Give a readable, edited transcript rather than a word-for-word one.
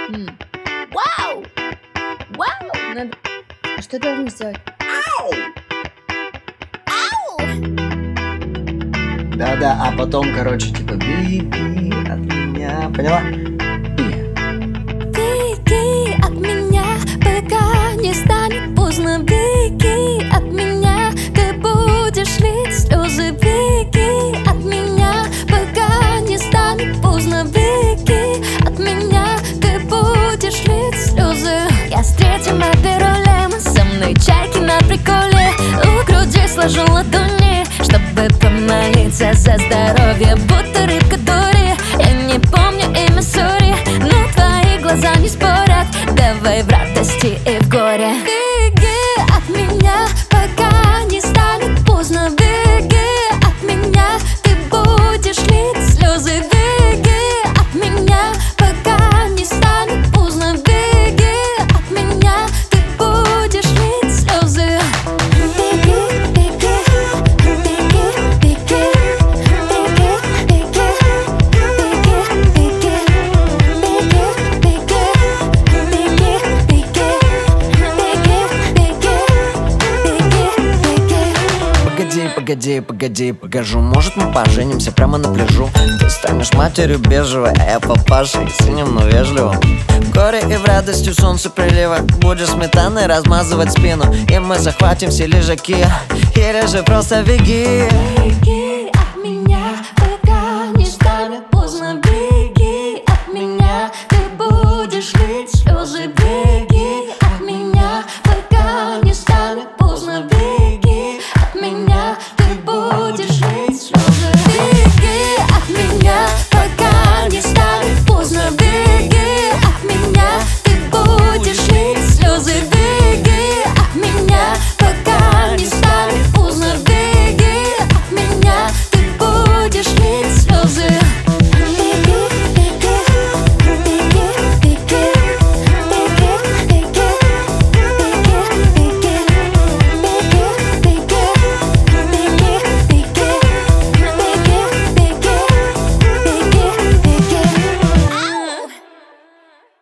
М. Вау! Вау! Надо... А что должны сделать? Да-да, а потом, короче, типа беги от меня. Поняла? Беги от меня, пока не станет поздно. Беги от меня, ты будешь лить слезы. Беги от меня, пока не станет поздно. Беги от меня, ты будешь лить слезы. Я с третьим аперолем, со мной чайки на приколе. У груди сложу ладони, чтобы помолиться за здоровье. Будто рыбка Дори, я не помню имя, сори, но твои глаза не спорят. Давай в радости и в горе. Беги от меня, пока не станет поздно. Беги от меня, ты будешь лить слезы. Беги от меня, пока не станет поздно. Беги от меня, ты будешь лить слезы. Беги, беги, беги, беги, беги, беги, беги, Погоди, погоди, покажу. Может, мы поженимся прямо на пляжу. Ты станешь матерью бежевой, а я папашей синим, но вежливым. В горе и в радости солнце прилива будешь сметаной размазывать спину. И мы захватим все лежаки. Или же просто беги. беги